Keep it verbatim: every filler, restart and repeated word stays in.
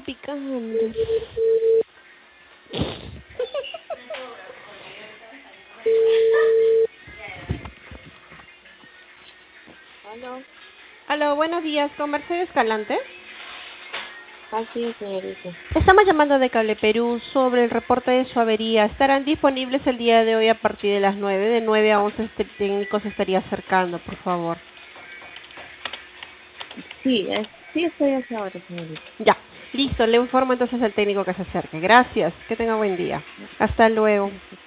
picando. Aló, Aló, buenos días, con Mercedes Escalante. así es, señorita. Estamos llamando de Cable Perú sobre el reporte de su avería. Estarán disponibles el día de hoy a partir de las nueve. De nueve a once este técnico se estaría acercando, por favor. Sí, es, sí estoy a esa hora, señorita. Ya, listo, le informo entonces al técnico que se acerque. Gracias, que tenga buen día. Hasta luego.